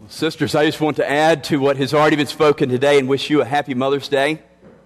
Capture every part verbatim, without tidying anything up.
Sisters, I just want to add to what has already been spoken today and wish you a happy Mother's Day.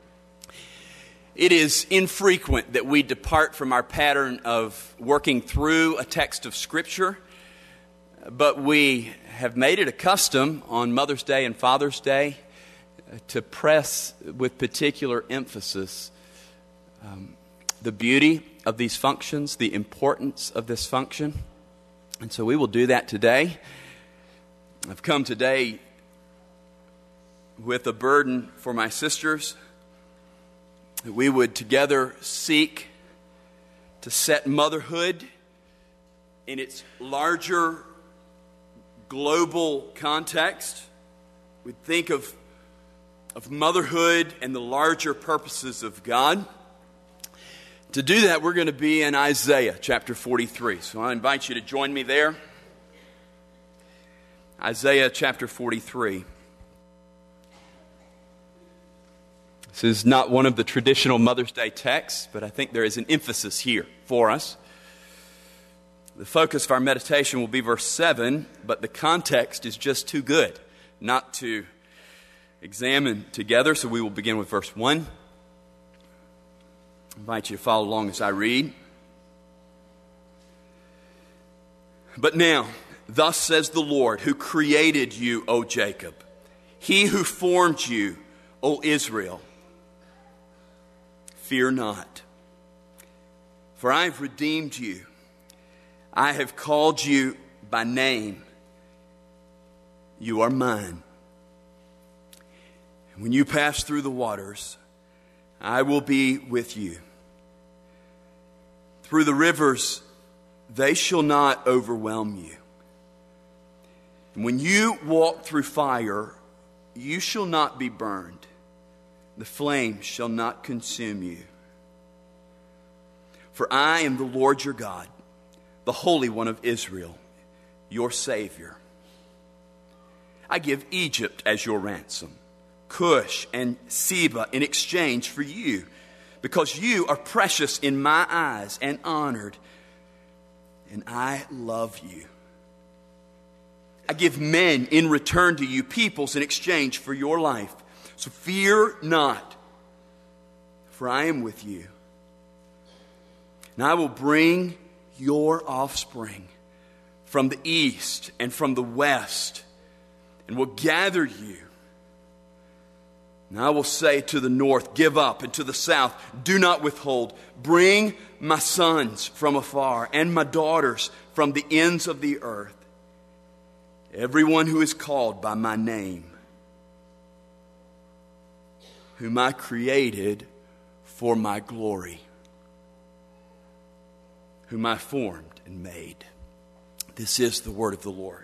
It is infrequent that we depart from our pattern of working through a text of Scripture, but we have made it a custom on Mother's Day and Father's Day to press with particular emphasis um, the beauty of these functions, the importance of this function. And so we will do that today. I've come today with a burden for my sisters that we would together seek to set motherhood in its larger global context. We'd think of, of motherhood and the larger purposes of God. To do that, we're going to be in Isaiah chapter forty-three. So I invite you to join me there. Isaiah chapter forty-three. This is not one of the traditional Mother's Day texts, but I think there is an emphasis here for us. The focus of our meditation will be verse seven, but the context is just too good not to examine together, so we will begin with verse one. I invite you to follow along as I read. But now, thus says the Lord, who created you, O Jacob, he who formed you, O Israel. Fear not, for I have redeemed you. I have called you by name. You are mine. And when you pass through the waters, I will be with you. Through the rivers, they shall not overwhelm you. And when you walk through fire, you shall not be burned. The flame shall not consume you. For I am the Lord your God, the Holy One of Israel, your Savior. I give Egypt as your ransom, Cush and Seba in exchange for you, because you are precious in my eyes and honored, and I love you. I give men in return to you, peoples in exchange for your life. So fear not, for I am with you. And I will bring your offspring from the east and from the west, and will gather you. And I will say to the north, give up, and to the south, do not withhold. Bring my sons from afar and my daughters from the ends of the earth. Everyone who is called by my name, whom I created for my glory, whom I formed and made. This is the word of the Lord.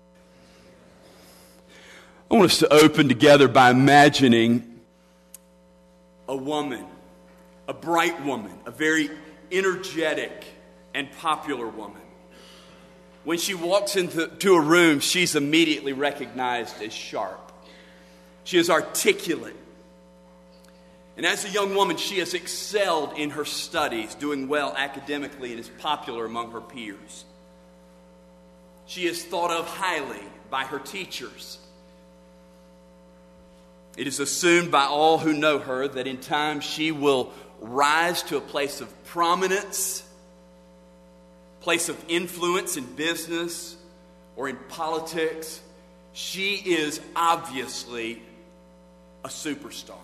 I want us to open together by imagining a woman, a bright woman, a very energetic and popular woman. When she walks into to a room, she's immediately recognized as sharp. She is articulate. And as a young woman, she has excelled in her studies, doing well academically, and is popular among her peers. She is thought of highly by her teachers. It is assumed by all who know her that in time she will rise to a place of prominence, place of influence in business or in politics. She is obviously a superstar.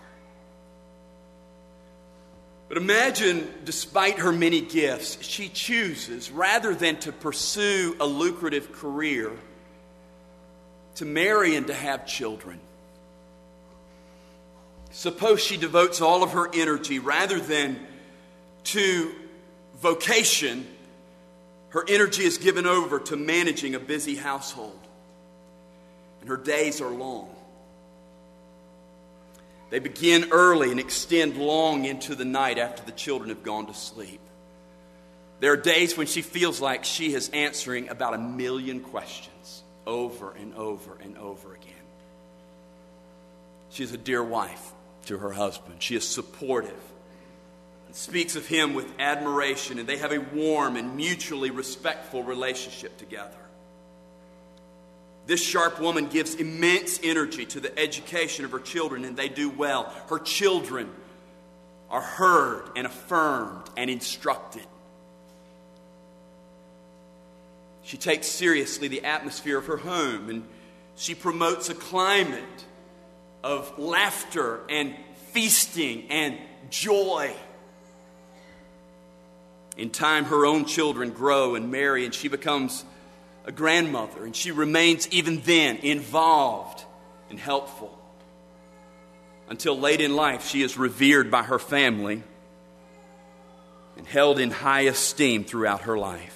But imagine, despite her many gifts, she chooses, rather than to pursue a lucrative career, to marry and to have children. Suppose she devotes all of her energy, rather than to vocation, her energy is given over to managing a busy household. And her days are long. They begin early and extend long into the night after the children have gone to sleep. There are days when she feels like she is answering about a million questions over and over and over again. She's a dear wife to her husband. She is supportive and speaks of him with admiration, and they have a warm and mutually respectful relationship together. This sharp woman gives immense energy to the education of her children, and they do well. Her children are heard and affirmed and instructed. She takes seriously the atmosphere of her home, and she promotes a climate of laughter and feasting and joy. In time, her own children grow and marry, and she becomes a grandmother, and she remains even then involved and helpful. Until late in life, she is revered by her family and held in high esteem throughout her life.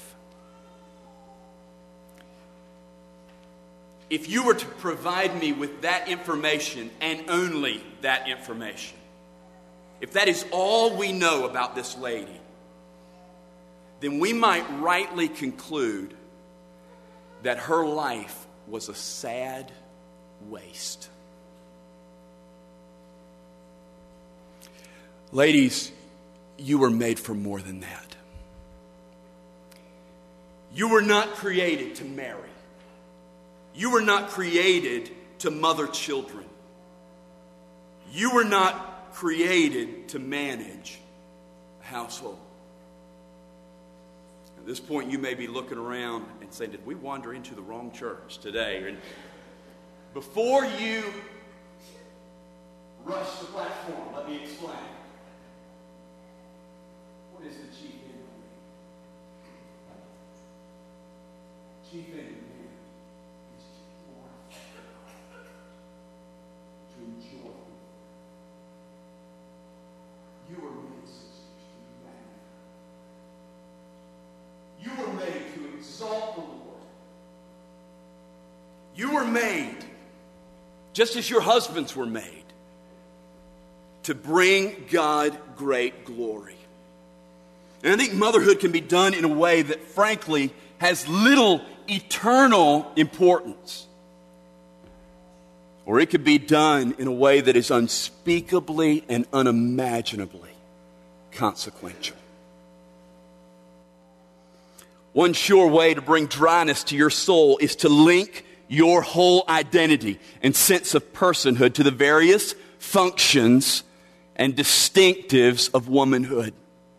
If you were to provide me with that information and only that information, if that is all we know about this lady, then we might rightly conclude that her life was a sad waste. Ladies, you were made for more than that. You were not created to marry. You were not created to mother children. You were not created to manage a household. At this point, you may be looking around and saying, did we wander into the wrong church today? And before you rush the platform, let me explain. What is the chief end of man? Chief end of man is to glorify God, to enjoy Him. You were made, sisters, to be magnified. You were made to exalt the Lord. You were made, just as your husbands were made, to bring God great glory. And I think motherhood can be done in a way that, frankly, has little eternal importance. Or it could be done in a way that is unspeakably and unimaginably consequential. One sure way to bring dryness to your soul is to link your whole identity and sense of personhood to the various functions and distinctives of womanhood,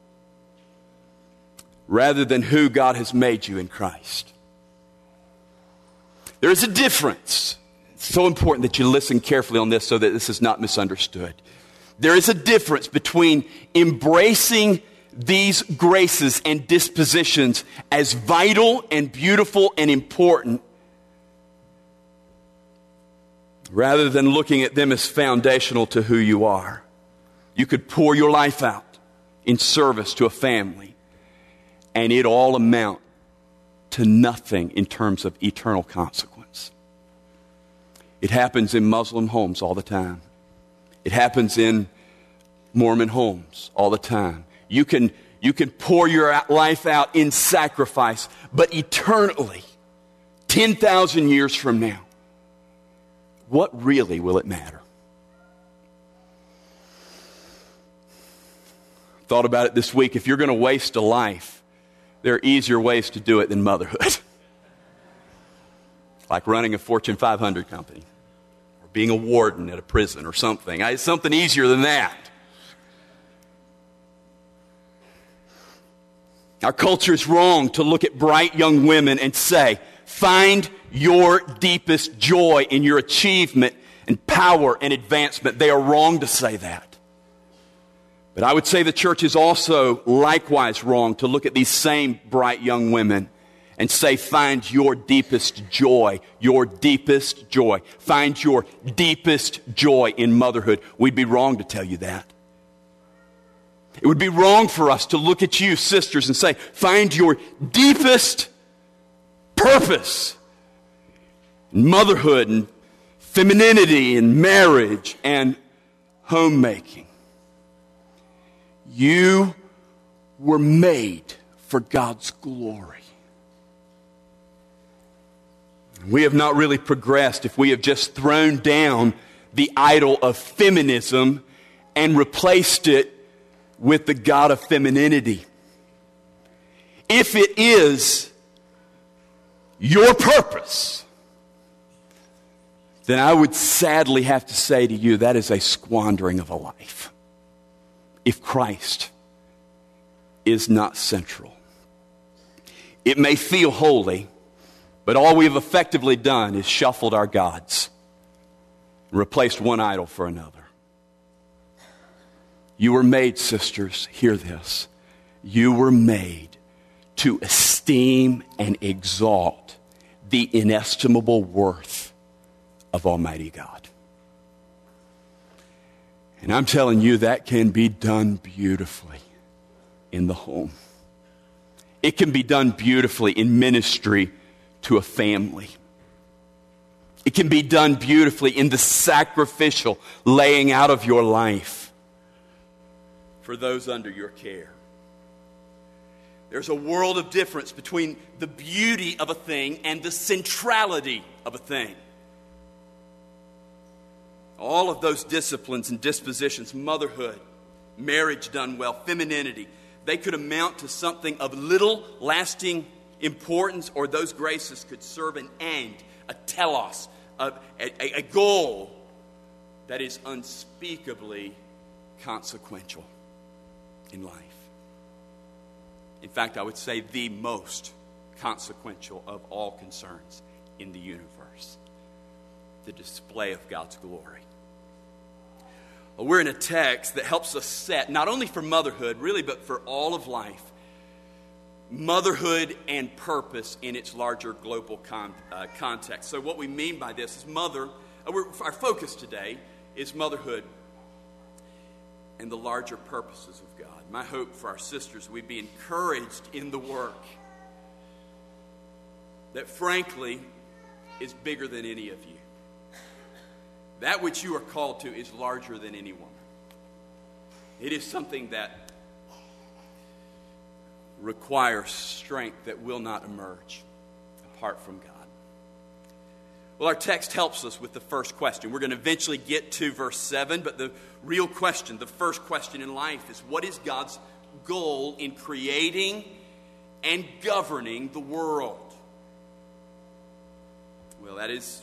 rather than who God has made you in Christ. There is a difference. It's so important that you listen carefully on this so that this is not misunderstood. There is a difference between embracing these graces and dispositions as vital and beautiful and important, rather than looking at them as foundational to who you are. You could pour your life out in service to a family, and it all amount to nothing in terms of eternal consequence. It happens in Muslim homes all the time. It happens in Mormon homes all the time. You can, you can pour your life out in sacrifice, but eternally, ten thousand years from now, what really will it matter? Thought about it this week. If you're going to waste a life, there are easier ways to do it than motherhood. Like running a Fortune five hundred company, or being a warden at a prison or something. It's something easier than that. Our culture is wrong to look at bright young women and say, find your deepest joy in your achievement and power and advancement. They are wrong to say that. But I would say the church is also likewise wrong to look at these same bright young women and say, find your deepest joy, your deepest joy. Find your deepest joy in motherhood. We'd be wrong to tell you that. It would be wrong for us to look at you, sisters, and say, find your deepest purpose in motherhood and femininity and marriage and homemaking. You were made for God's glory. We have not really progressed if we have just thrown down the idol of feminism and replaced it with the God of femininity. If it is your purpose then I would sadly have to say to you that is a squandering of a life. If Christ is not central. It may feel holy, but all we have effectively done is shuffled our gods, replaced one idol for another. You were made, sisters, hear this. You were made to esteem and exalt the inestimable worth of Almighty God. And I'm telling you, that can be done beautifully in the home. It can be done beautifully in ministry to a family. It can be done beautifully in the sacrificial laying out of your life for those under your care. There's a world of difference between the beauty of a thing and the centrality of a thing. All of those disciplines and dispositions, motherhood, marriage done well, femininity, they could amount to something of little lasting importance, or those graces could serve an end, a telos, a, a, a goal that is unspeakably consequential in life. In fact, I would say the most consequential of all concerns in the universe. The display of God's glory. Well, we're in a text that helps us set, not only for motherhood, really, but for all of life, motherhood and purpose in its larger global con, uh, context. So what we mean by this is mother, uh, we're, our focus today is motherhood and the larger purposes of God. My hope for our sisters, we'd be encouraged in the work that frankly is bigger than any of you. That which you are called to is larger than any woman. It is something that requires strength that will not emerge apart from God. Well, our text helps us with the first question. We're going to eventually get to verse seven, but the real question, the first question in life is, what is God's goal in creating and governing the world? Well, that is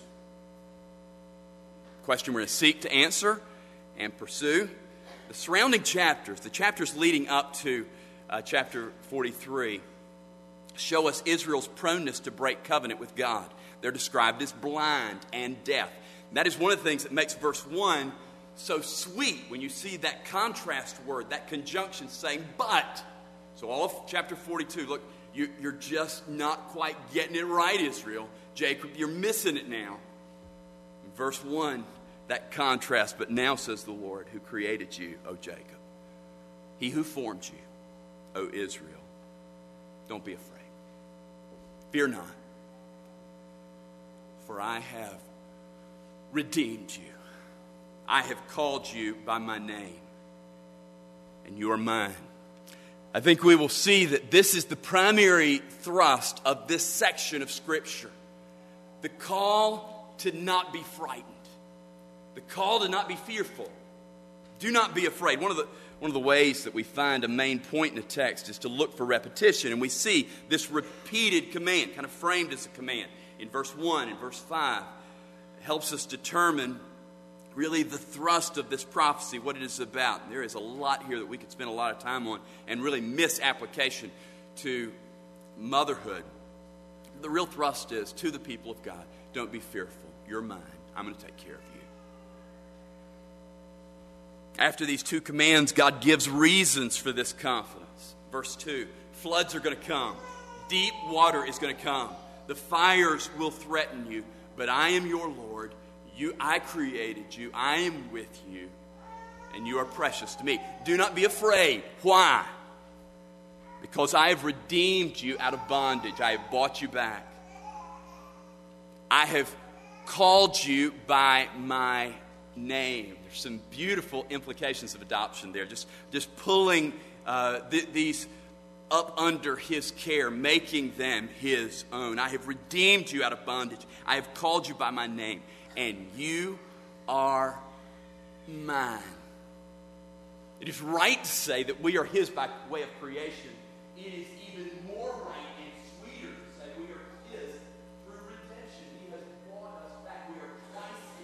a question we're going to seek to answer and pursue. The surrounding chapters, the chapters leading up to uh, chapter forty-three, show us Israel's proneness to break covenant with God. They're described as blind and deaf. And that is one of the things that makes verse one so sweet when you see that contrast word, that conjunction saying, but. So all of chapter forty-two, look, you, you're just not quite getting it right, Israel. Jacob, you're missing it now. In verse one, that contrast, but now says the Lord who created you, O Jacob. He who formed you, O Israel. Don't be afraid. Fear not. For I have redeemed you. I have called you by my name, and you are mine. I think we will see that this is the primary thrust of this section of Scripture. The call to not be frightened. The call to not be fearful. Do not be afraid. One of the One of the ways that we find a main point in the text is to look for repetition. And we see this repeated command, kind of framed as a command. In verse one and verse five, it helps us determine really the thrust of this prophecy, what it is about. There is a lot here that we could spend a lot of time on and really miss application to motherhood. The real thrust is to the people of God, don't be fearful. You're mine. I'm going to take care of you. After these two commands, God gives reasons for this confidence. Verse two, floods are going to come. Deep water is going to come. The fires will threaten you, but I am your Lord. You, I created you. I am with you, and you are precious to me. Do not be afraid. Why? Because I have redeemed you out of bondage. I have bought you back. I have called you by my name. There's some beautiful implications of adoption there. Just, just pulling uh, th- these up under his care, making them his own. I have redeemed you out of bondage. I have called you by my name, and you are mine. It is right to say that we are his by way of creation. It is even more right and sweeter to say we are his through redemption. He has brought us back. We are Christ's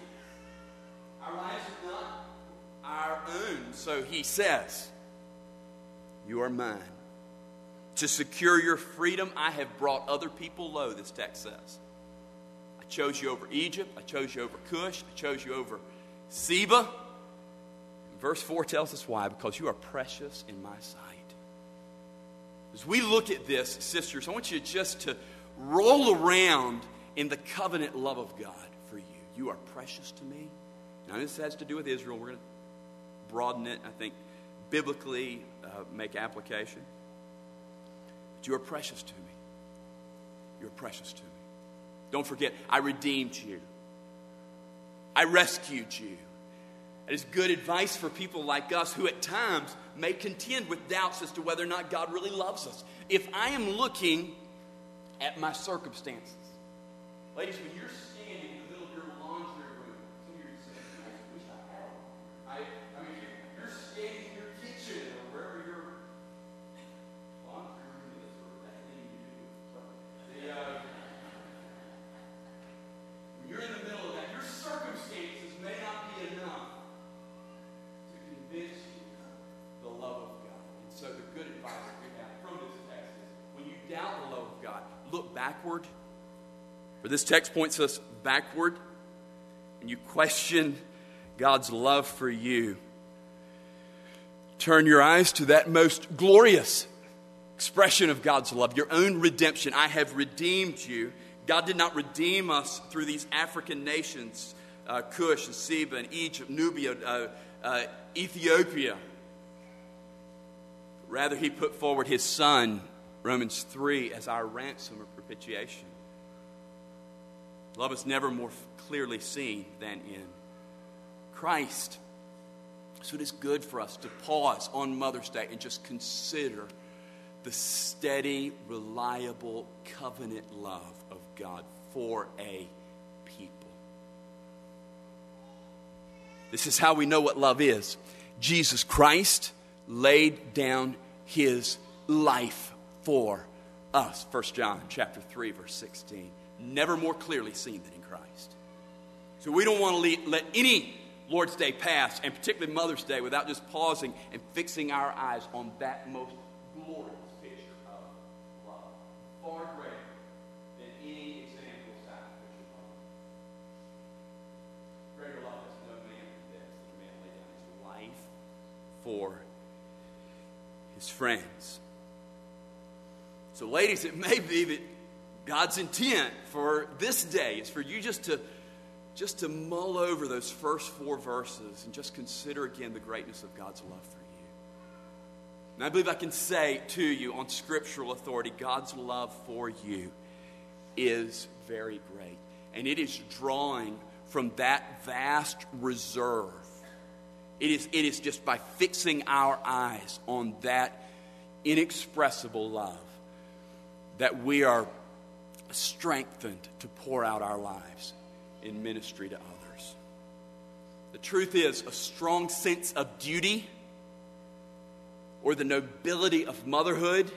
so he says, you are mine. To secure your freedom, I have brought other people low, this text says. I chose you over Egypt. I chose you over Cush. I chose you over Seba. Verse four tells us why. Because you are precious in my sight. As we look at this, sisters, I want you just to roll around in the covenant love of God for you. You are precious to me. Now, this has to do with Israel. We're going to broaden it, I think, biblically uh, make application. But you are precious to me. You're precious to me. Don't forget, I redeemed you. I rescued you. It is good advice for people like us who at times may contend with doubts as to whether or not God really loves us. If I am looking at my circumstances, ladies, when you're standing in the middle of your laundry room, some of you are saying, I wish I had one. I, I mean, if you're standing in your kitchen or wherever your laundry room is, or that thing you do. The, uh, when you're in the middle of that, your circumstances may not be enough to convince you the love of God. And so the good advice that we have from this text is, when you doubt the love of God, look backward. For this text points us backward, and you question God's love for you. Turn your eyes to that most glorious expression of God's love, your own redemption. I have redeemed you. God did not redeem us through these African nations, uh, Cush and Seba and Egypt, Nubia, uh, uh, Ethiopia. Rather, he put forward his Son, Romans three, as our ransom or propitiation. Love is never more clearly seen than in Christ. So it is good for us to pause on Mother's Day and just consider the steady, reliable, covenant love of God for a people. This is how we know what love is. Jesus Christ laid down his life for us. First John chapter three, verse sixteen. Never more clearly seen than in Christ. So we don't want to lead, let any Lord's Day pass, and particularly Mother's Day, without just pausing and fixing our eyes on that most glorious picture of love. Far greater than any example of sacrificial love. Greater love has no man than this, that a man lay down his life for his friends. So ladies, it may be that God's intent for this day is for you just to just to mull over those first four verses and just consider again the greatness of God's love for you. And I believe I can say to you on scriptural authority, God's love for you is very great. And it is drawing from that vast reserve. It is, it is just by fixing our eyes on that inexpressible love that we are strengthened to pour out our lives in ministry to others. The truth is, a strong sense of duty or the nobility of motherhood,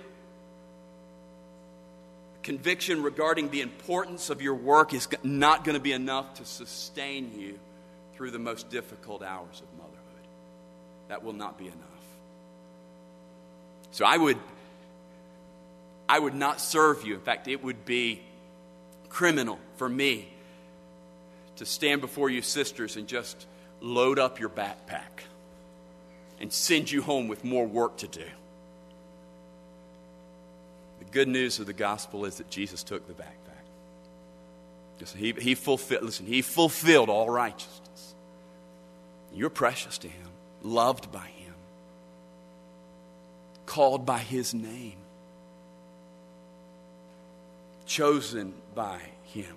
conviction regarding the importance of your work is not going to be enough to sustain you through the most difficult hours of motherhood. That will not be enough. So I would I would not serve you. In fact, it would be criminal for me to stand before you sisters and just load up your backpack and send you home with more work to do. The good news of the gospel is that Jesus took the backpack. Just, he, he fulfilled, listen, he fulfilled all righteousness. You're precious to him, loved by him, called by his name, chosen by him.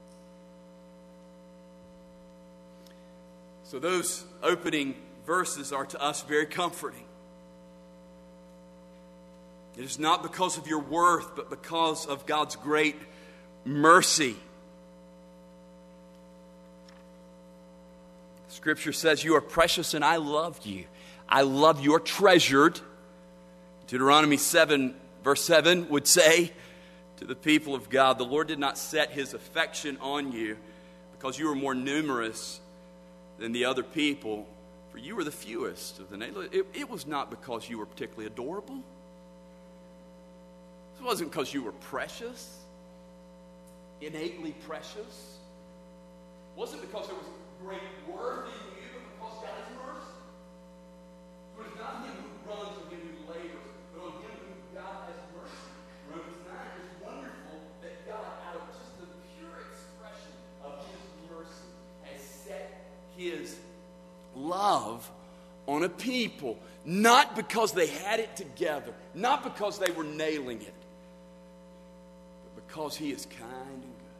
So those opening verses are to us very comforting. It is not because of your worth, but because of God's great mercy. Scripture says, you are precious and I love you. I love you. You're treasured. Deuteronomy seven, verse seven would say to the people of God, the Lord did not set his affection on you because you were more numerous than the other people, for For you were the fewest of the nation. It, it was not because you were particularly adorable. It wasn't because you were precious, innately precious. It wasn't because there was great worth in you, but because God is mercy. So it's not him who runs or him who labors, but on him who God has mercy. Romans nine is wonderful that God, out of just the pure expression of his mercy, has set his love on a people, not because they had it together, not because they were nailing it, but because he is kind and good.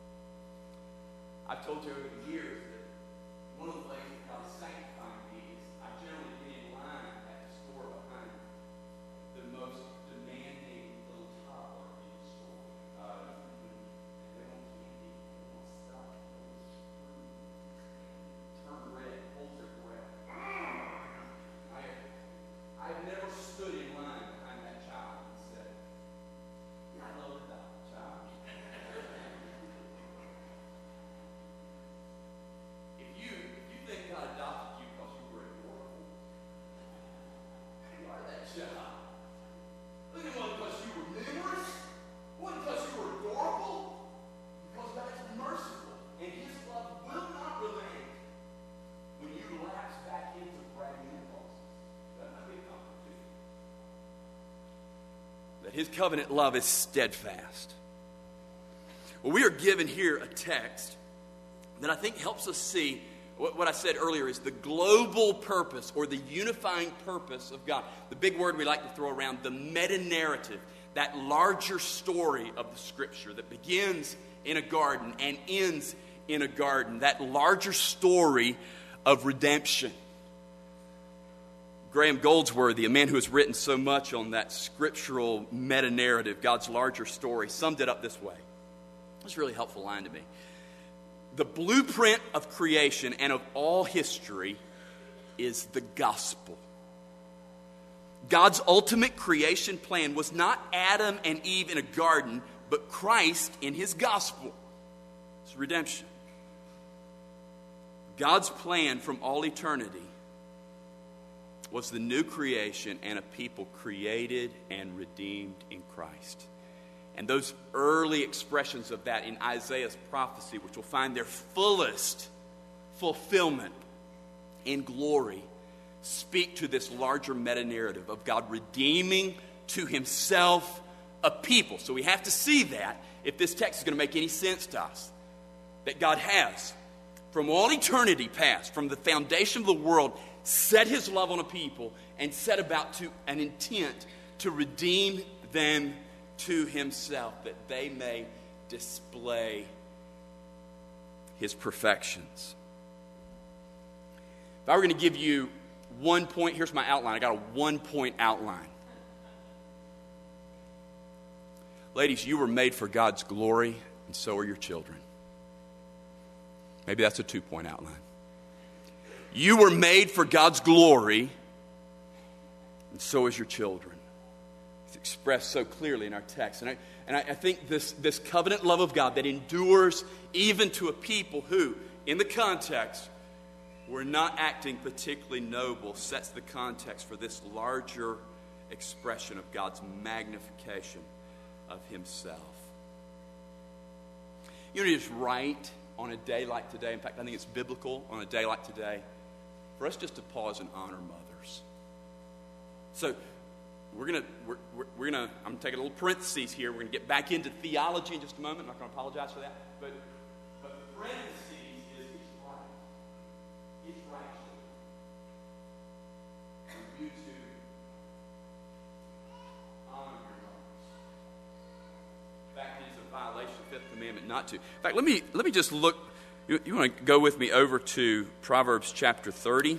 I've told you over the years that one of the ways that God is sanctifying me is I generally get in line at the store behind the most demanding little toddler in the store. Uh, and they want candy, they want stuff, they want scream, turn red, hold their breath. I have, I have never stood in line behind that child and said, "Yeah, I love that child." If you if you think God adopted you because you were adorable, you are that child. Look at one because you were numerous, one because you were adorable, because God is merciful, and his love will not relent when you lapse back into bragging impulses. That might be a comfort to you. That his covenant love is steadfast. Well, we are given here a text that I think helps us see what, what I said earlier is the global purpose or the unifying purpose of God. The big word we like to throw around, the meta-narrative, that larger story of the Scripture that begins in a garden and ends in a garden, that larger story of redemption. Graham Goldsworthy, a man who has written so much on that scriptural meta-narrative, God's larger story, summed it up this way. It's a really helpful line to me. The blueprint of creation and of all history is the gospel. God's ultimate creation plan was not Adam and Eve in a garden, but Christ in his gospel. It's redemption. God's plan from all eternity was the new creation and a people created and redeemed in Christ. And those early expressions of that in Isaiah's prophecy, which will find their fullest fulfillment in glory, speak to this larger meta-narrative of God redeeming to himself a people. So we have to see that if this text is going to make any sense to us. That God has, from all eternity past, from the foundation of the world, set his love on a people and set about to an intent to redeem them to himself, that they may display his perfections. If I were going to give you one point, here's my outline. I got a one-point outline. Ladies, you were made for God's glory, and so are your children. Maybe that's a two-point outline. You were made for God's glory, and so is your children. It's expressed so clearly in our text. And I, and I, I think this, this covenant love of God that endures even to a people who, in the context, were not acting particularly noble, sets the context for this larger expression of God's magnification of himself. You know, it is right on a day like today. In fact, I think it's biblical on a day like today for us just to pause and honor mothers. So we're gonna we're, we're, we're gonna I'm gonna take a little parentheses here. We're gonna get back into theology in just a moment. I'm not gonna apologize for that, but but the parentheses is he's right. He's right. For you to honor your mothers. In fact, it's a violation of the fifth commandment not to. In fact, let me let me just look. You, you want to go with me over to Proverbs chapter thirty.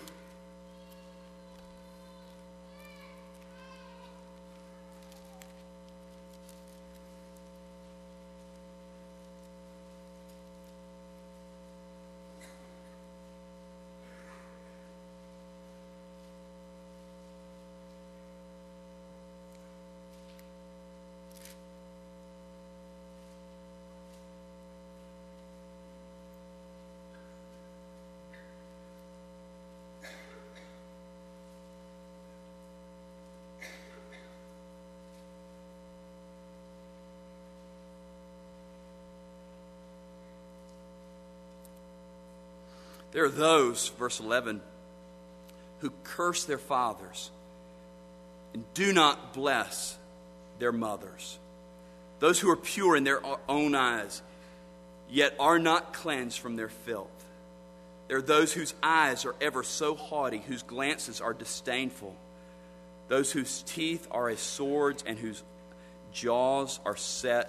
There are those, verse eleven, who curse their fathers and do not bless their mothers. Those who are pure in their own eyes, yet are not cleansed from their filth. There are those whose eyes are ever so haughty, whose glances are disdainful. Those whose teeth are as swords and whose jaws are set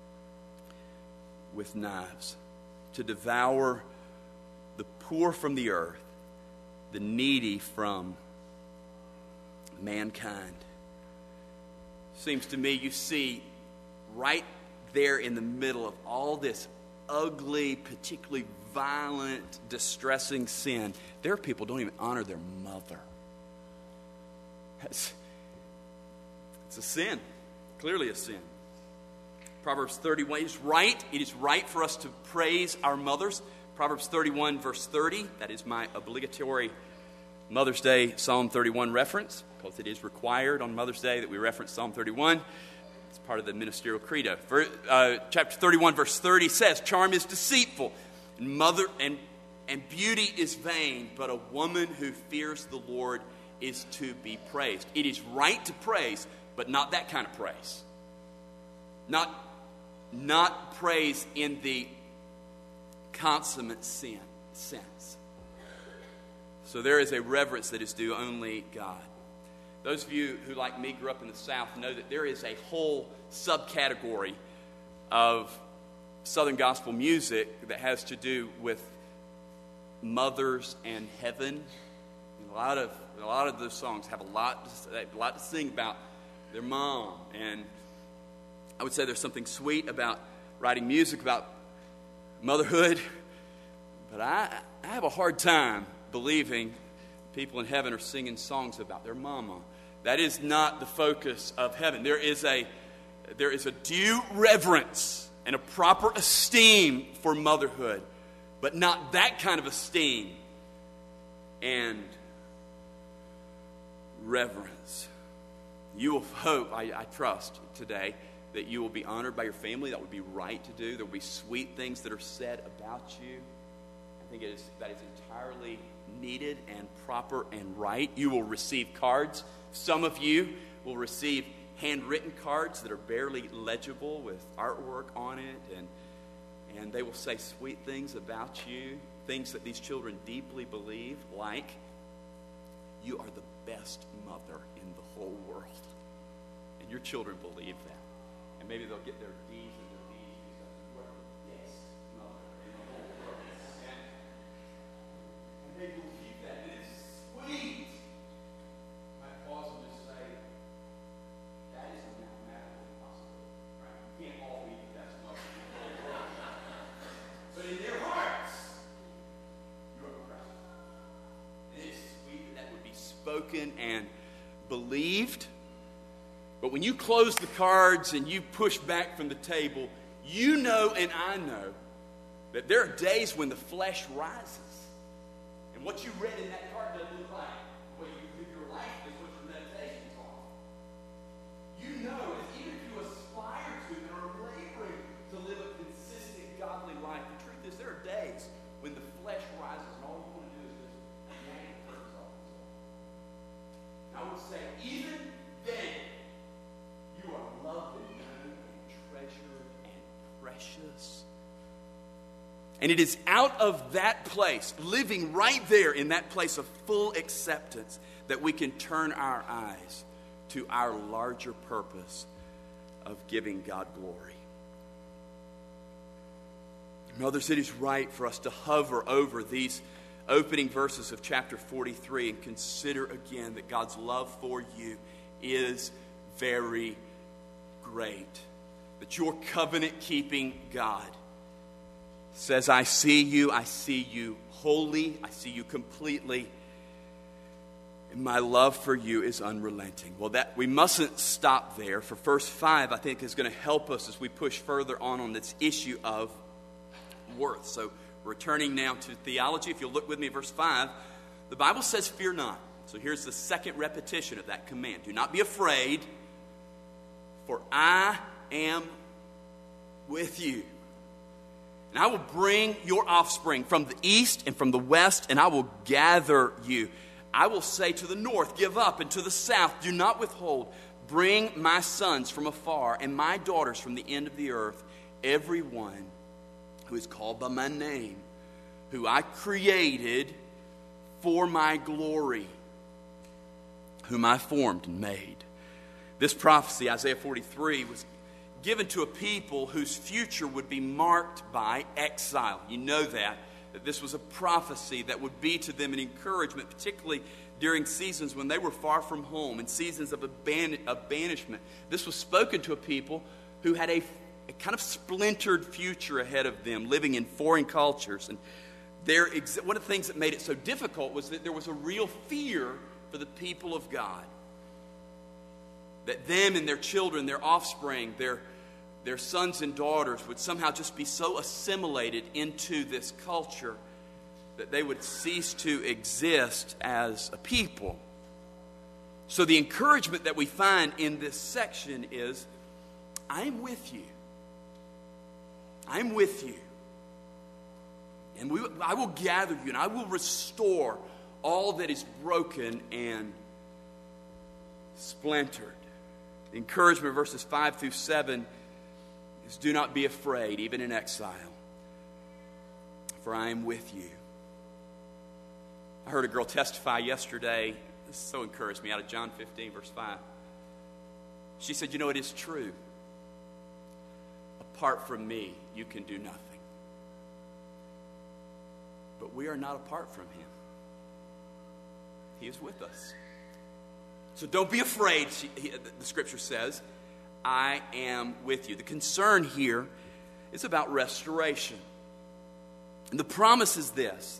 with knives, to devour the poor from the earth, the needy from mankind. Seems to me you see right there in the middle of all this ugly, particularly violent, distressing sin, there are people who don't even honor their mother. That's, it's a sin, clearly a sin. Proverbs thirty-one is right. It is right for us to praise our mothers. Proverbs thirty-one, verse thirty, that is my obligatory Mother's Day Psalm thirty-one reference, because it is required on Mother's Day that we reference Psalm thirty-one. It's part of the ministerial credo. For, uh, chapter thirty-one, verse thirty says, "Charm is deceitful, and mother and and beauty is vain, but a woman who fears the Lord is to be praised." It is right to praise, but not that kind of praise. Not, not praise in the consummate sin sense. So there is a reverence that is due only God. Those of you who, like me, grew up in the South know that there is a whole subcategory of Southern gospel music that has to do with mothers and heaven. And a lot of a lot of those songs have a lot to, a lot to sing about their mom. And I would say there's something sweet about writing music about motherhood, but I I have a hard time believing people in heaven are singing songs about their mama. That is not the focus of heaven. There is a there is a due reverence and a proper esteem for motherhood, but not that kind of esteem and reverence. You will hope, I, I trust today, that you will be honored by your family. That would be right to do. There will be sweet things that are said about you. I think it is that is entirely needed and proper and right. You will receive cards. Some of you will receive handwritten cards that are barely legible with artwork on it, and and they will say sweet things about you, things that these children deeply believe, like you are the best mother in the whole world. And your children believe that. And maybe they'll get their D's and their B's because you are the best mother in the whole world. And, and they believe that. And it's sweet. I pause and just say, that is a mathematical impossibility. Right? You can't all be the best mother in the whole world. But in their hearts, you are precious. And it's sweet that that would be spoken and believed. But when you close the cards and you push back from the table, you know and I know that there are days when the flesh rises. And what you read in that card doesn't look like what you live your life is, what your meditations are. You know that even if you aspire to and are laboring to live a consistent, godly life, the truth is there are days when the flesh rises and all you want to do is just yank the curtains off. I would say even then, you are loved and known and treasured and precious. And it is out of that place, living right there in that place of full acceptance, that we can turn our eyes to our larger purpose of giving God glory. Mothers, it is right for us to hover over these opening verses of chapter forty-three and consider again that God's love for you is very great. That your covenant-keeping God says, I see you, I see you wholly, I see you completely, and my love for you is unrelenting. Well, that we mustn't stop there. For verse five, I think, is going to help us as we push further on on this issue of worth. So, returning now to theology, if you'll look with me at verse five, the Bible says, fear not. So here's the second repetition of that command. Do not be afraid, for I am with you. And I will bring your offspring from the east and from the west, and I will gather you. I will say to the north, give up, and to the south, do not withhold. Bring my sons from afar and my daughters from the end of the earth, every one who is called by my name, who I created for my glory, whom I formed and made. This prophecy, Isaiah forty-three, was given to a people whose future would be marked by exile. You know that, that this was a prophecy that would be to them an encouragement, particularly during seasons when they were far from home and seasons of, aban- of banishment. This was spoken to a people who had a, a kind of splintered future ahead of them, living in foreign cultures. And their ex- one of the things that made it so difficult was that there was a real fear for the people of God. That them and their children, their offspring, their Their sons and daughters would somehow just be so assimilated into this culture that they would cease to exist as a people. So the encouragement that we find in this section is, I am with you. I am with you. And we, I will gather you, and I will restore all that is broken and splintered. The encouragement, verses five through seven, is do not be afraid, even in exile, for I am with you. I heard a girl testify yesterday. This so encouraged me, out of John fifteen, verse five. She said, you know, it is true. Apart from me, you can do nothing. But we are not apart from him. He is with us. So don't be afraid, she, he, the scripture says. I am with you. The concern here is about restoration. And the promise is this.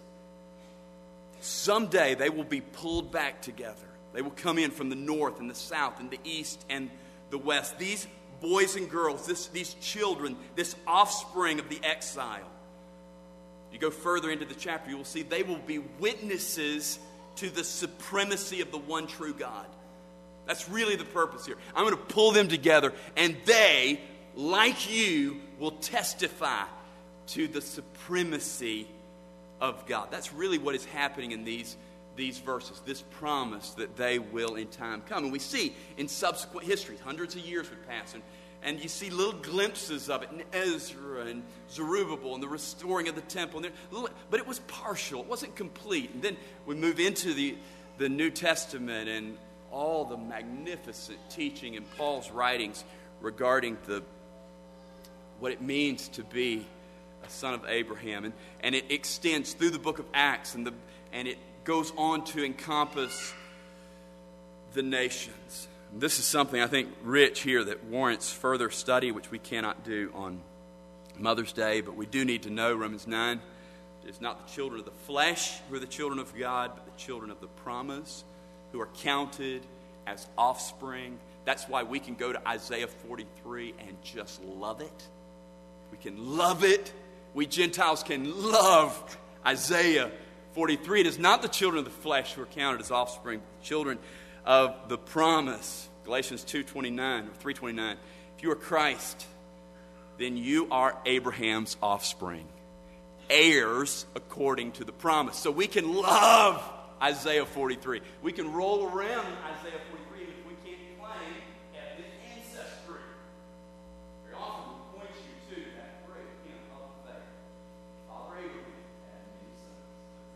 Someday they will be pulled back together. They will come in from the north and the south and the east and the west. These boys and girls, this, these children, this offspring of the exile. You go further into the chapter, you will see they will be witnesses to the supremacy of the one true God. That's really the purpose here. I'm going to pull them together, and they, like you, will testify to the supremacy of God. That's really what is happening in these, these verses, this promise that they will in time come. And we see in subsequent histories, hundreds of years would pass, and, and you see little glimpses of it in Ezra and Zerubbabel and the restoring of the temple. And but it was partial. It wasn't complete. And then we move into the, the New Testament and all the magnificent teaching in Paul's writings regarding the what it means to be a son of Abraham. And, and it extends through the book of Acts, and, the, and it goes on to encompass the nations. And this is something I think rich here that warrants further study, which we cannot do on Mother's Day, but we do need to know Romans nine. It is not the children of the flesh who are the children of God, but the children of the promise, who are counted as offspring. That's why we can go to Isaiah forty-three and just love it. We can love it. We Gentiles can love Isaiah forty-three. It is not the children of the flesh who are counted as offspring, but the children of the promise. Galatians two twenty-nine or three twenty-nine. If you are Christ, then you are Abraham's offspring, heirs according to the promise. So we can love Isaiah forty-three. We can roll around in Isaiah forty-three if we can't claim ethnic ancestry. Very often we point you to that great hymn of faith. Father Abraham had many sons.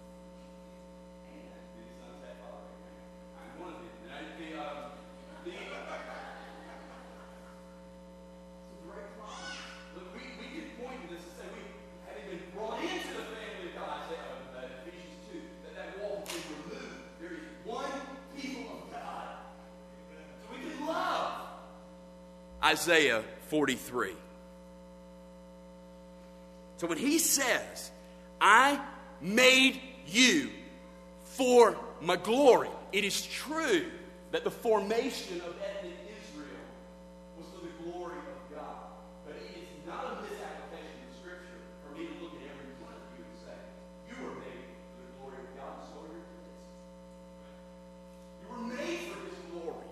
And many sons had Father Abraham. I'm one of them. And I, the, um, the, it's a great promise. Look, we, we can point to this and say, we having been brought into the family of God, Isaiah, uh, Ephesians two, that that wall has been removed. There is one people of God. So we can love Isaiah forty-three. So when he says, I made you for my glory, it is true that the formation of ethnic Israel was for the glory of God. But it is not a misapplication of Scripture for me to look at every one of you and say, you were made for the glory of God, so are your kids. You were made for his glory.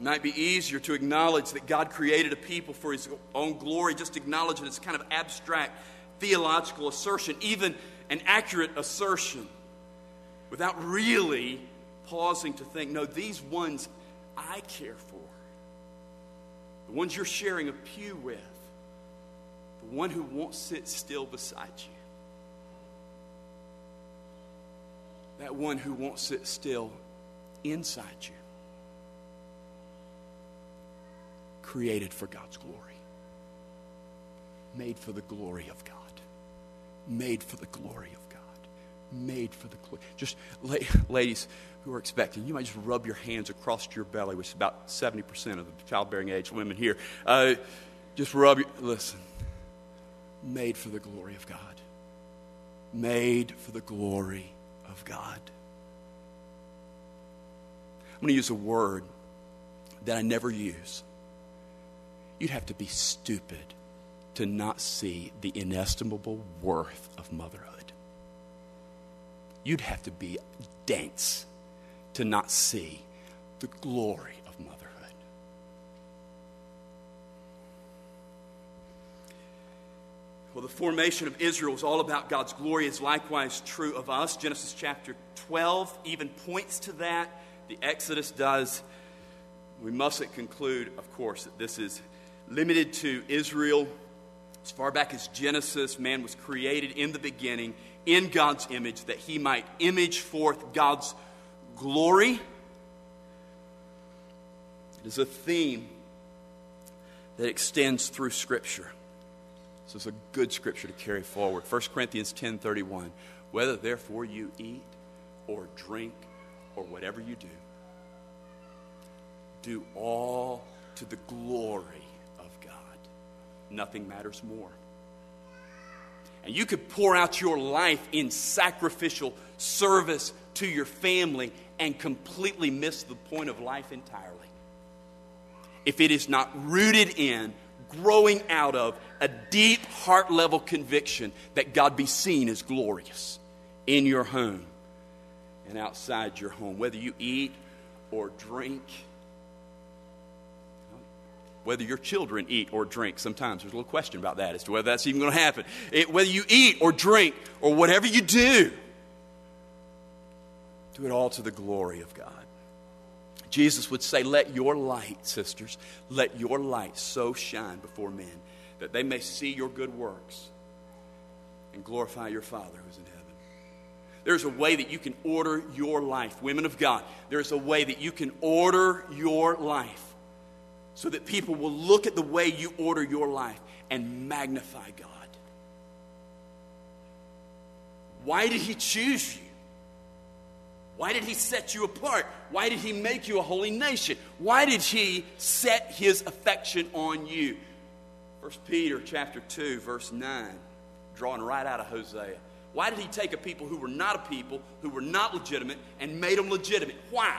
It might be easier to acknowledge that God created a people for his own glory, just acknowledge it as kind of abstract theological assertion, even an accurate assertion, without really pausing to think, no, these ones I care for, the ones you're sharing a pew with, the one who won't sit still beside you, that one who won't sit still inside you, created for God's glory, made for the glory of God, made for the glory of God, made for the glory. Just la- ladies who are expecting, you might just rub your hands across your belly, which is about seventy percent of the childbearing age women here. Uh, just rub your, listen, made for the glory of God, made for the glory of God. I'm going to use a word that I never use. You'd have to be stupid to not see the inestimable worth of motherhood. You'd have to be dense to not see the glory of motherhood. Well, the formation of Israel is all about God's glory, is likewise true of us. Genesis chapter twelve even points to that. The Exodus does. We mustn't conclude, of course, that this is limited to Israel. As far back as Genesis, man was created in the beginning in God's image, that he might image forth God's glory. It is a theme that extends through Scripture. This is a good Scripture to carry forward. First Corinthians ten thirty-one. Whether therefore you eat or drink or whatever you do, do all to the glory of God. Nothing matters more. And you could pour out your life in sacrificial service to your family and completely miss the point of life entirely, if it is not rooted in, growing out of a deep heart-level conviction that God be seen as glorious in your home and outside your home. Whether you eat or drink, whether your children eat or drink, sometimes there's a little question about that as to whether that's even going to happen. It, whether you eat or drink or whatever you do, do it all to the glory of God. Jesus would say, let your light, sisters, let your light so shine before men that they may see your good works and glorify your Father who's in heaven. There's a way that you can order your life. Women of God, there's a way that you can order your life so that people will look at the way you order your life and magnify God. Why did He choose you? Why did He set you apart? Why did He make you a holy nation? Why did He set His affection on you? First Peter chapter two, verse nine, drawing right out of Hosea. Why did He take a people who were not a people, who were not legitimate, and made them legitimate? Why?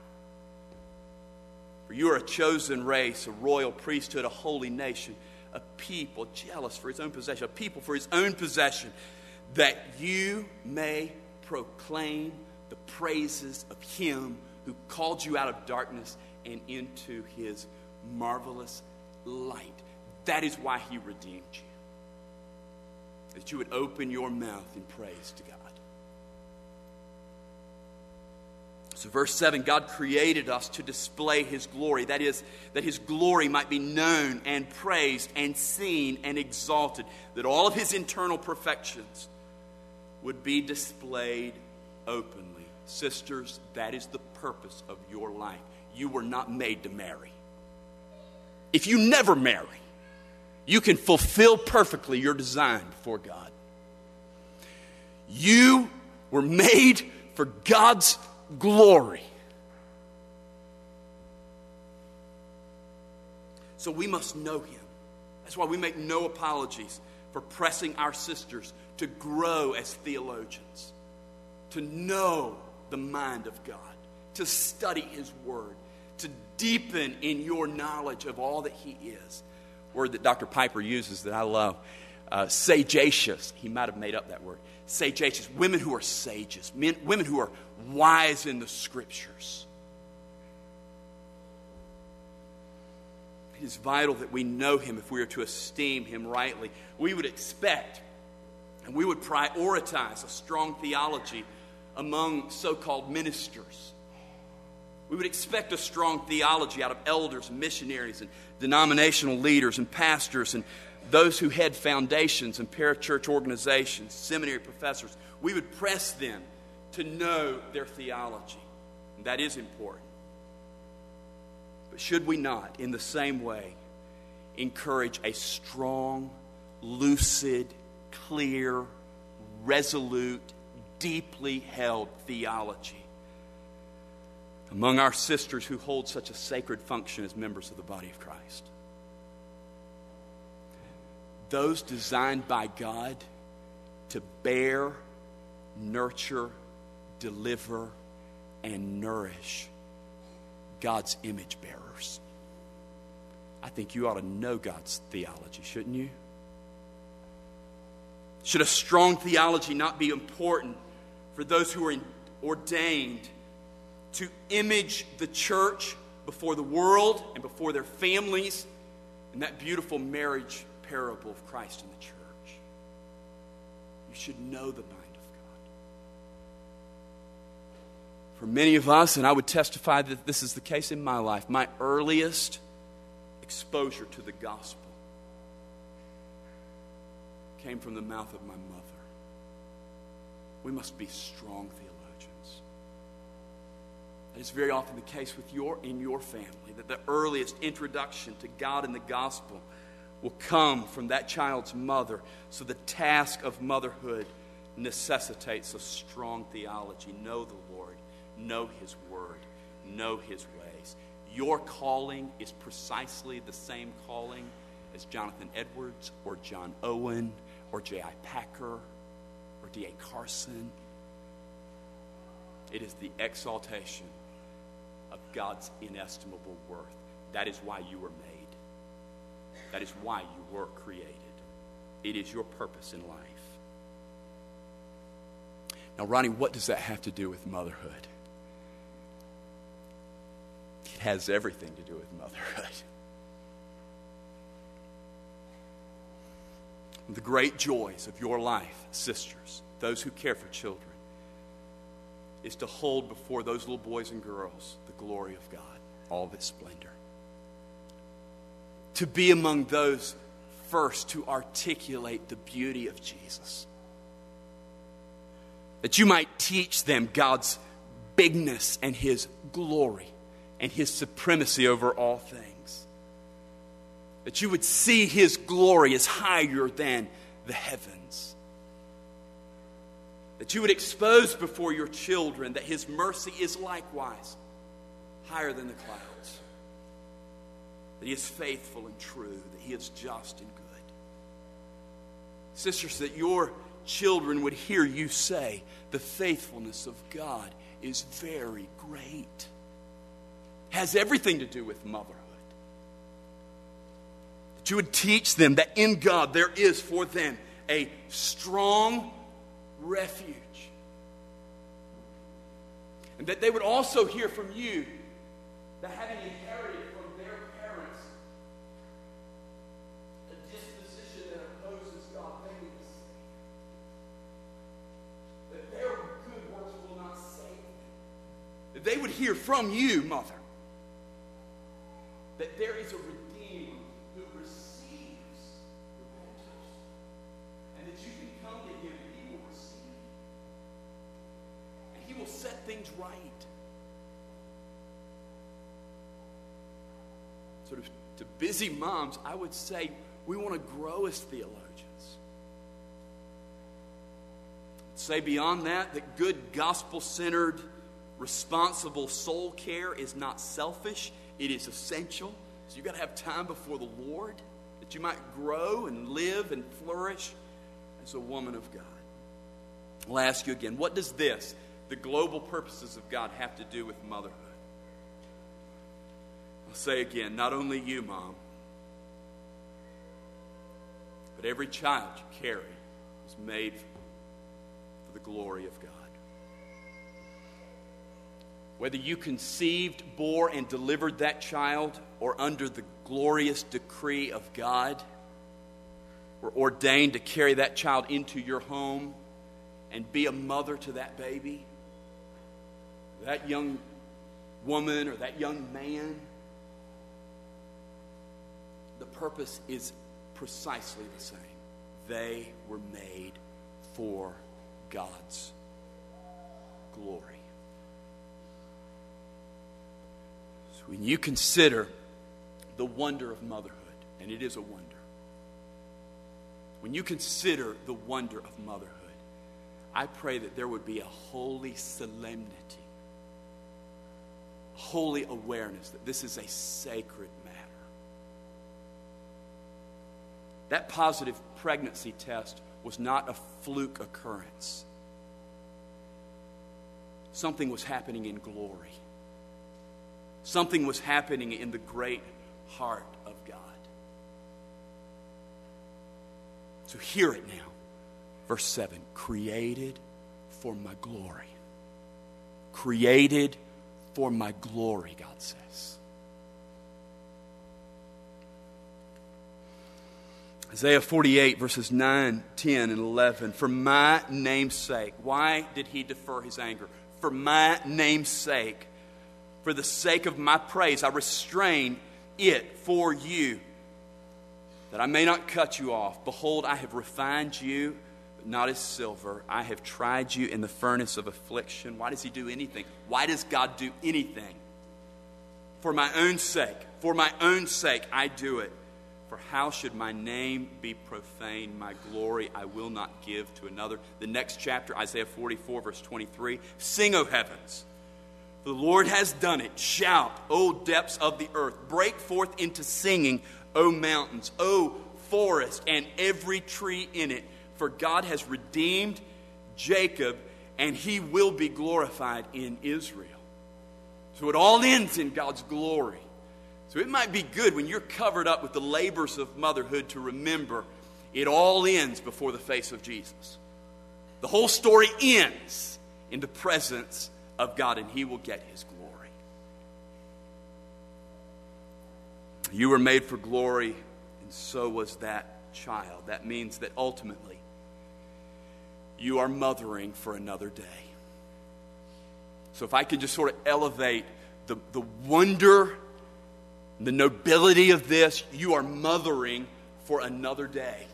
For you are a chosen race, a royal priesthood, a holy nation, a people jealous for His own possession, a people for His own possession, that you may proclaim the praises of Him who called you out of darkness and into His marvelous light. That is why He redeemed you. That you would open your mouth in praise to God. So verse seven, God created us to display His glory. That is, that His glory might be known and praised and seen and exalted. That all of His internal perfections would be displayed openly. Sisters, that is the purpose of your life. You were not made to marry. If you never marry, you can fulfill perfectly your design before God. You were made for God's glory. So we must know Him. That's why we make no apologies for pressing our sisters to grow as theologians, to know the mind of God, to study His Word, to deepen in your knowledge of all that He is. Word that Doctor Piper uses that I love, uh, sagacious. He might have made up that word. Sagacious. Women who are sages. Men, women who are wise in the Scriptures. It is vital that we know him if we are to esteem him rightly. We would expect and we would prioritize a strong theology among so-called ministers. We would expect a strong theology out of elders and missionaries and denominational leaders and pastors and those who head foundations and parachurch organizations, seminary professors. We would press them to know their theology. And that is important. But should we not, in the same way, encourage a strong, lucid, clear, resolute, deeply held theology among our sisters who hold such a sacred function as members of the body of Christ? Those designed by God to bear, nurture, deliver, and nourish God's image bearers. I think you ought to know God's theology, shouldn't you? Should a strong theology not be important for those who are ordained to image the church before the world and before their families in that beautiful marriage parable of Christ and the church? You should know the mind of God. For many of us, and I would testify that this is the case in my life, my earliest exposure to the gospel came from the mouth of my mother. We must be strong theologians. That is very often the case with your in your family, that the earliest introduction to God and the gospel will come from that child's mother. So the task of motherhood necessitates a strong theology. Know the Lord, know his word, know his ways. Your calling is precisely the same calling as Jonathan Edwards or John Owen or J I Packer or D A Carson. It is the exaltation of God's inestimable worth. That is why you were made. That is why you were created. It is your purpose in life. Now, Ronnie, what does that have to do with motherhood? It has everything to do with motherhood. The great joys of your life, sisters, those who care for children, is to hold before those little boys and girls the glory of God, all of its splendor. To be among those first to articulate the beauty of Jesus. That you might teach them God's bigness and his glory and his supremacy over all things. That you would see his glory as higher than the heavens. That you would expose before your children that his mercy is likewise higher than the clouds. That he is faithful and true, that he is just and good. Sisters, that your children would hear you say, the faithfulness of God is very great. Has everything to do with motherhood. That you would teach them that in God there is for them a strong refuge. And that they would also hear from you that having inherited from their parents a disposition that opposes God, they would say that their good works will not save them. That they would hear from you, mother, that there is a Redeemer who receives repentance, and that you can come to him and he will receive you. And he will set things right. So to, to busy moms, I would say we want to grow as theologians. Say beyond that, that good gospel-centered, responsible soul care is not selfish. It is essential. So you've got to have time before the Lord that you might grow and live and flourish as a woman of God. I'll ask you again, what does this, the global purposes of God, have to do with motherhood? I'll say again, not only you, Mom, but every child you carry is made for the glory of God. Whether you conceived, bore, and delivered that child, or under the glorious decree of God, were ordained to carry that child into your home and be a mother to that baby, that young woman or that young man, the purpose is precisely the same. They were made for God's glory. So when you consider the wonder of motherhood, and it is a wonder, when you consider the wonder of motherhood, I pray that there would be a holy solemnity, holy awareness that this is a sacred matter. That positive pregnancy test was not a fluke occurrence. Something was happening in glory. Something was happening in the great heart of God. So hear it now. Verse seven, created for my glory. Created for my glory, God says. Isaiah forty-eight, verses nine, ten, and eleven. For my name's sake. Why did he defer his anger? For my name's sake. For the sake of my praise, I restrain it for you, that I may not cut you off. Behold, I have refined you, but not as silver. I have tried you in the furnace of affliction. Why does he do anything? Why does God do anything? For my own sake. For my own sake, I do it. For how should my name be profaned? My glory I will not give to another. The next chapter, Isaiah forty-four, verse twenty-three. Sing, O heavens, for the Lord has done it. Shout, O depths of the earth. Break forth into singing, O mountains, O forest, and every tree in it. For God has redeemed Jacob, and he will be glorified in Israel. So it all ends in God's glory. So it might be good when you're covered up with the labors of motherhood to remember it all ends before the face of Jesus. The whole story ends in the presence of God, and he will get his glory. You were made for glory, and so was that child. That means that ultimately you are mothering for another day. So if I could just sort of elevate the, the wonder, the nobility of this, you are mothering for another day.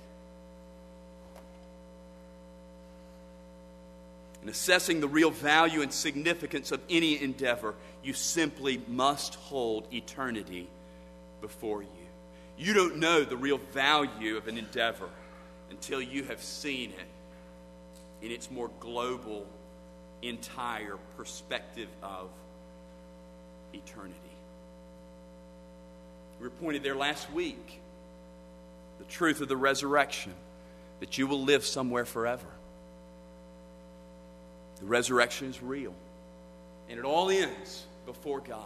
In assessing the real value and significance of any endeavor, you simply must hold eternity before you. You don't know the real value of an endeavor until you have seen it in its more global, entire perspective of eternity. We were pointed there last week. The truth of the resurrection, that you will live somewhere forever. The resurrection is real. And it all ends before God.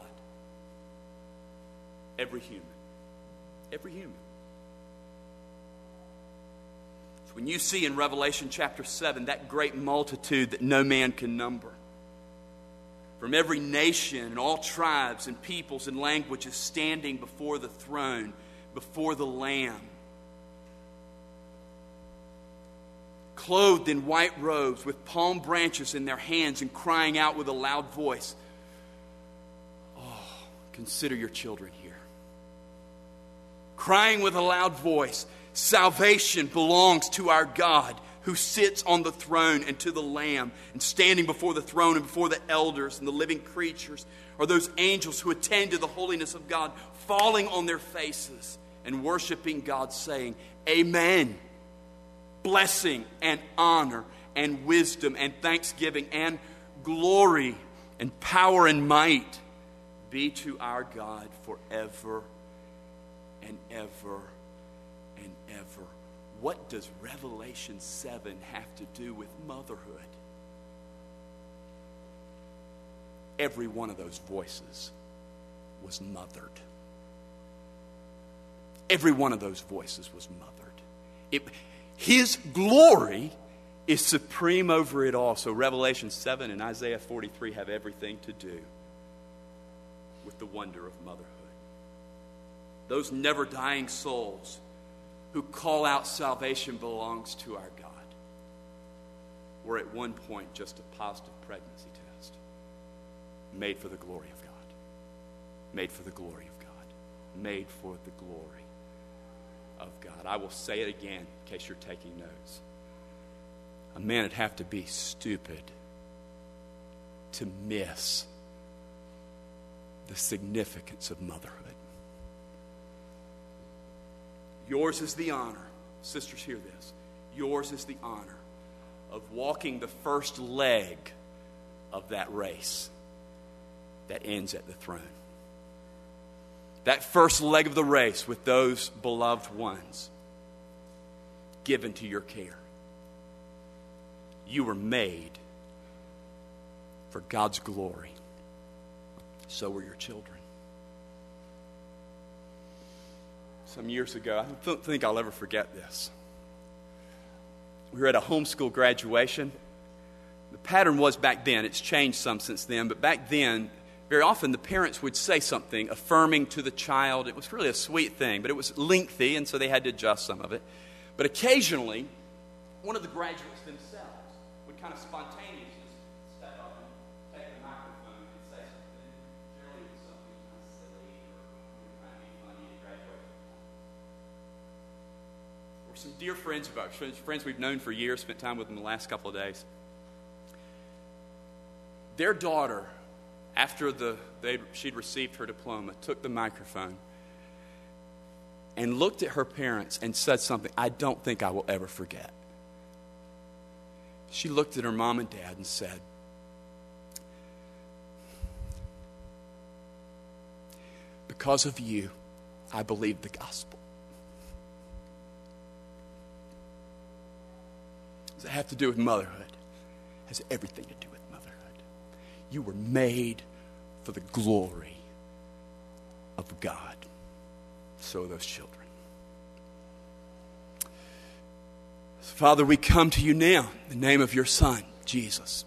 Every human. Every human. So when you see in Revelation chapter seven that great multitude that no man can number, from every nation and all tribes and peoples and languages standing before the throne, before the Lamb, clothed in white robes with palm branches in their hands and crying out with a loud voice, oh, consider your children here. Crying with a loud voice, salvation belongs to our God who sits on the throne and to the Lamb. And standing before the throne and before the elders and the living creatures are those angels who attend to the holiness of God, falling on their faces and worshiping God, saying, Amen. Blessing and honor and wisdom and thanksgiving and glory and power and might be to our God forever and ever and ever. What does Revelation seven have to do with motherhood? Every one of those voices was mothered. Every one of those voices was mothered. It, his glory is supreme over it all. So Revelation seven and Isaiah forty-three have everything to do with the wonder of motherhood. those never-dying souls who call out salvation belongs to our God, were at one point just a positive pregnancy test, made for the glory of God, made for the glory of God, made for the glory of God. I will say it again in case you're taking notes. A man would have to be stupid to miss the significance of motherhood. Yours is the honor, sisters, hear this. Yours is the honor of walking the first leg of that race that ends at the throne. That first leg of the race with those beloved ones given to your care. You were made for God's glory. So were your children. Some years ago, I don't think I'll ever forget this. We were at a homeschool graduation. The pattern was back then, it's changed some since then, but back then, very often the parents would say something affirming to the child. It was really a sweet thing, but it was lengthy, and so they had to adjust some of it. But occasionally, one of the graduates themselves would kind of spontaneously step up and take the microphone and say something. Generally, it was something kind of silly or kind of be funny at graduation. Or some dear friends of ours, friends we've known for years, spent time with them the last couple of days. Their daughter, after the they, she'd received her diploma, took the microphone and looked at her parents and said something I don't think I will ever forget. She looked at her mom and dad and said, "Because of you, I believe the gospel." Does it have to do with motherhood? It has everything to do with motherhood. You were made for the glory of God. So are those children. So, Father, we come to you now in the name of your Son, Jesus.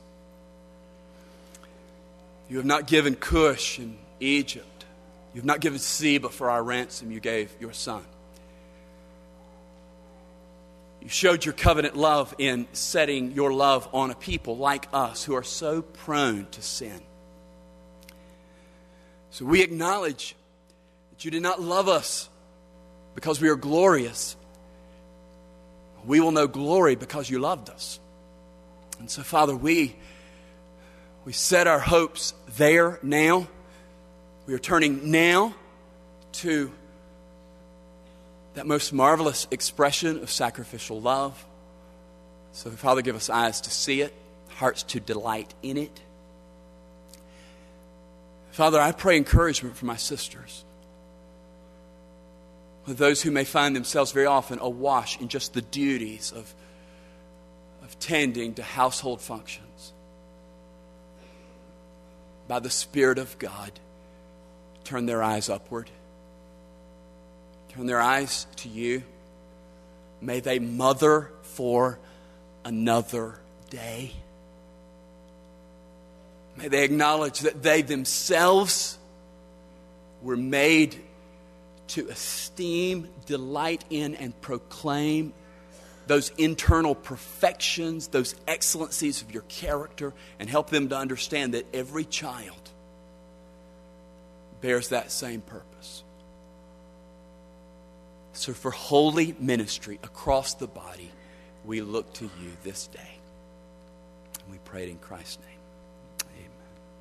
You have not given Cush in Egypt. You have not given Seba for our ransom. You gave your Son. You showed your covenant love in setting your love on a people like us who are so prone to sin. So we acknowledge that you did not love us because we are glorious. We will know glory because you loved us. And so, Father, we, we set our hopes there now. We are turning now to that most marvelous expression of sacrificial love. So, Father, give us eyes to see it, hearts to delight in it. Father, I pray encouragement for my sisters, for those who may find themselves very often awash in just the duties of, of tending to household functions. By the Spirit of God, turn their eyes upward. Turn their eyes to you. May they mother for another day. May they acknowledge that they themselves were made to esteem, delight in, and proclaim those internal perfections, those excellencies of your character, and help them to understand that every child bears that same purpose. So for holy ministry across the body, we look to you this day. And we pray it in Christ's name. Amen.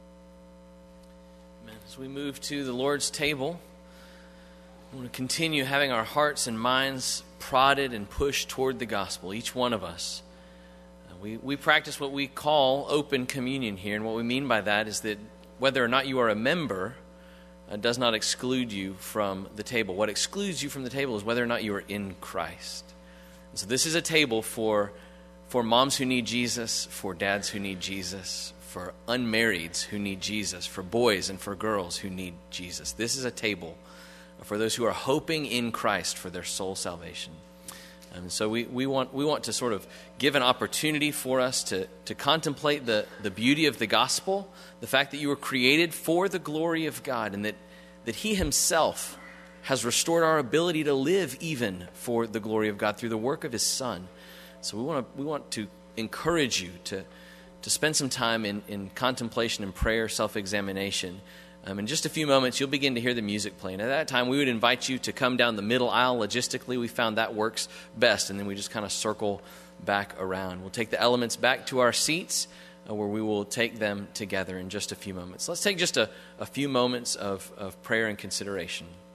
Amen. As we move to the Lord's table, we want to continue having our hearts and minds prodded and pushed toward the gospel, each one of us. Uh, we, we practice what we call open communion here, and what we mean by that is that whether or not you are a member uh, does not exclude you from the table. What excludes you from the table is whether or not you are in Christ. And so this is a table for, for moms who need Jesus, for dads who need Jesus, for unmarrieds who need Jesus, for boys and for girls who need Jesus. This is a table for those who are hoping in Christ for their soul salvation. And so we, we want we want to sort of give an opportunity for us to, to contemplate the, the beauty of the gospel, the fact that you were created for the glory of God, and that, that He Himself has restored our ability to live even for the glory of God through the work of his Son. So we want to we want to encourage you to, to spend some time in, in contemplation and prayer, self-examination. Um, in just a few moments, you'll begin to hear the music playing. At that time, we would invite you to come down the middle aisle. Logistically, we found that works best, and then we just kind of circle back around. We'll take the elements back to our seats, uh, where we will take them together in just a few moments. Let's take just a, a few moments of, of prayer and consideration.